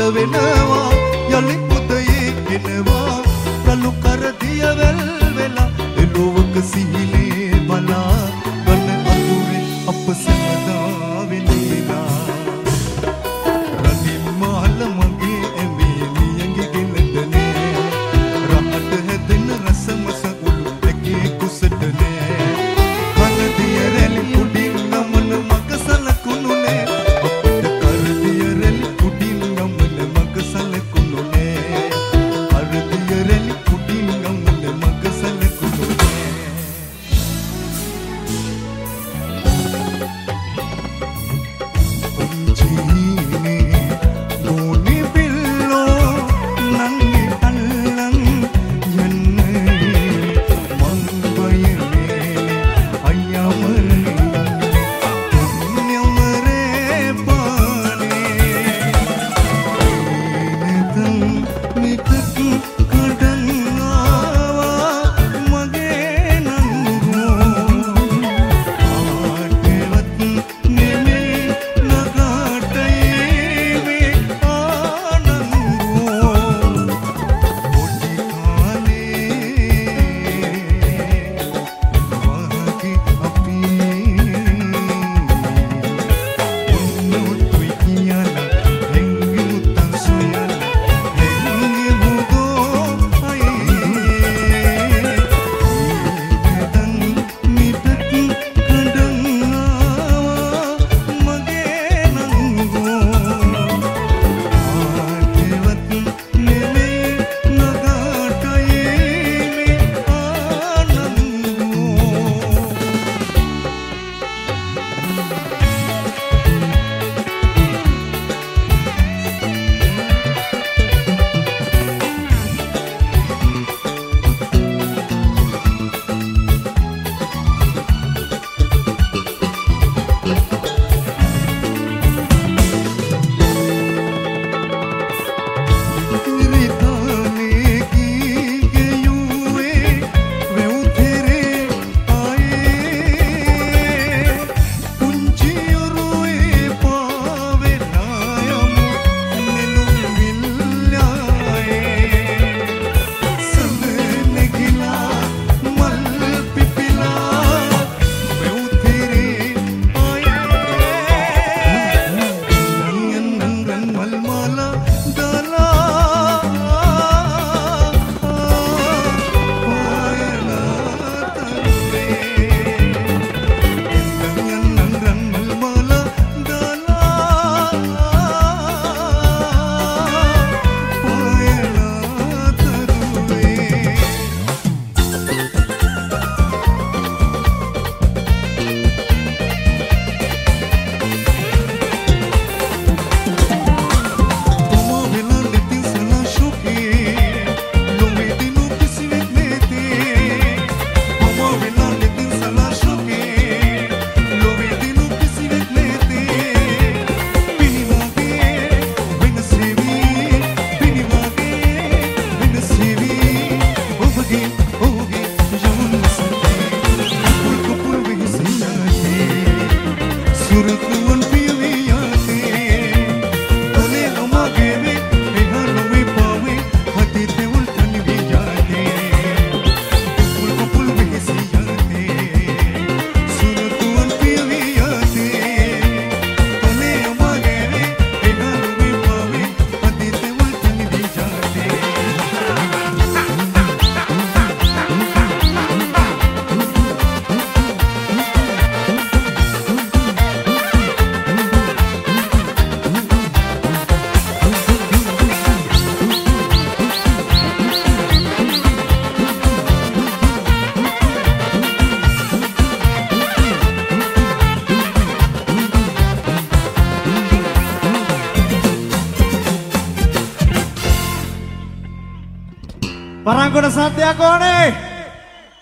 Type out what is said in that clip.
වෙනවා යලි පුතේ කෙනවා රළු කරදිය වැල් වෙලා එළුවක සිහිනේ බලා ගන්න අඳුරේ අප සමදා වෙනේලා රණින් මහල මගේ එමේ නියඟි ගෙනදනේ රහට හැදෙන රසමස උළු ඇගේ කුසටනේ කරදිය රැලි උඩින් ගමන මග සලකුණුනේ අපට කරදිය රැලි උඩින් ගමන මග සලකුණුනේ කරදිය රැලි උඩින් ගමන මග සලකුණුනේ පුංචිනේ දෝනි පිල්ලෝ නංගි අල්ලන් යන්නේ මං බයනේ අයමරනේ නියමරේ පානේ නිතන් නිතක් කඩන් ආවා මගේ නංගෝ ආටවත් නෙමෙයි නගටයි මේ ආනංගෝ පොඩි කාලේ වහකි අපි ඔන්නොට්ටුයි කියලා හෙංගි මුත්තන් සොයලා හෙංගි මුදෝ අයේ නිතන් නිතක් කඩන් ආවා මගේ නංගෝ ආටවත් නෙමෙයි නගටයි මේ ආනංගෝ Ritane ki geyuwe veuthere aaye punchi oruwe paave nayamu nelum villaye samne gila mal pipila veuthere aaye nangan mal mala dala Suratuan piyate tole amage me ehano me pawe hati te ultan vijate pul pul vihsiyate suratuan piyate tole amage me ehano me pawe hati te ultan vijate Parangkuda Santiago nih.